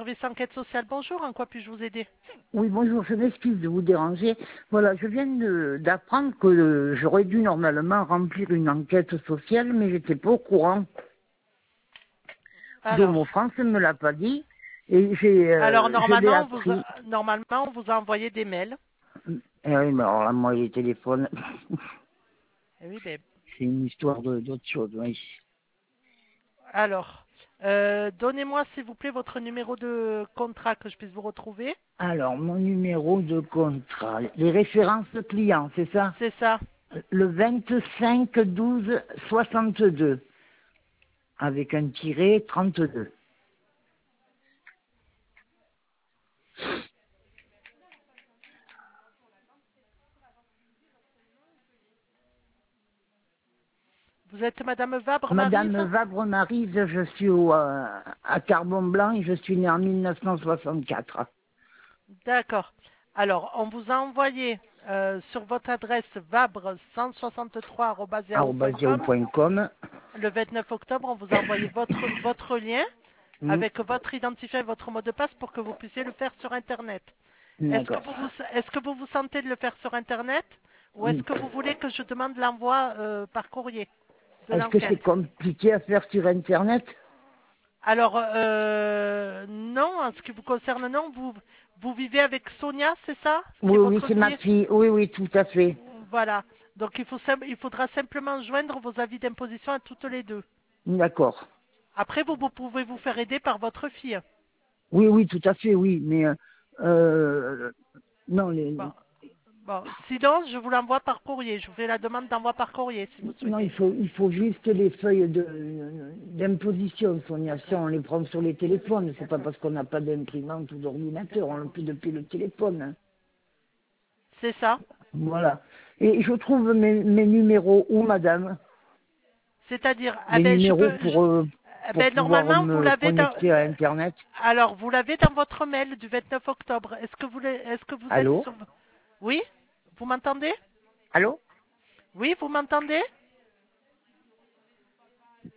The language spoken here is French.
service enquête sociale, bonjour, en quoi puis-je vous aider? Oui, bonjour, je m'excuse de vous déranger. Voilà, je viens d'apprendre que j'aurais dû normalement remplir une enquête sociale, mais j'étais pas au courant. Domo Alors, France ne me l'a pas dit, et je l'ai appris. normalement, on vous a envoyé des mails. Et oui, mais alors là, moi, les téléphones, Eh oui, ben, c'est une histoire d'autre chose, oui. alors, donnez-moi s'il vous plaît votre numéro de contrat que je puisse vous retrouver. Alors, mon numéro de contrat, les références clients, c'est ça? C'est ça. Le 25 12 62, avec un tiret 32. Vous êtes Madame Vabre-Maryse? Madame Vabre-Maryse, je suis à Carbon-Blanc et je suis née en 1964. D'accord. Alors, on vous a envoyé sur votre adresse vabre163@yahoo.com. @yahoo.com. Le 29 octobre, on vous a envoyé votre lien Hmm, avec votre identifiant et votre mot de passe pour que vous puissiez le faire sur Internet. D'accord. Est-ce que vous vous sentez de le faire sur Internet ou Hmm. est-ce que vous voulez que je demande l'envoi par courrier de Est-ce que l'enquête? c'est compliqué à faire sur Internet? Alors, non, en ce qui vous concerne, non. Vous vivez avec Sonia, c'est ça? Qui Oui, est oui, votre c'est ma fille? fille. Oui, oui, tout à fait. Voilà. Donc, il faudra simplement joindre vos avis d'imposition à toutes les deux. D'accord. Après, vous pouvez vous faire aider par votre fille. Oui, oui, tout à fait, oui. Mais, euh, non, Bon, bon. Sinon, je vous l'envoie par courrier. Je vous fais la demande d'envoi par courrier, si vous non, souhaitez. il faut juste les feuilles d'imposition, Sonia. Si on les prend sur les téléphones, c'est pas parce qu'on n'a pas d'imprimante ou d'ordinateur, on l'a plus depuis le téléphone, hein. C'est ça. Voilà. Et je trouve mes numéros où, madame? C'est-à-dire, Les numéros pour pouvoir normalement, vous me l'avez dans... connecter à Internet. Alors, vous l'avez dans votre mail du 29 octobre. Est-ce que vous êtes Allô? sur... Oui? Vous m'entendez? Allô? Oui, vous m'entendez?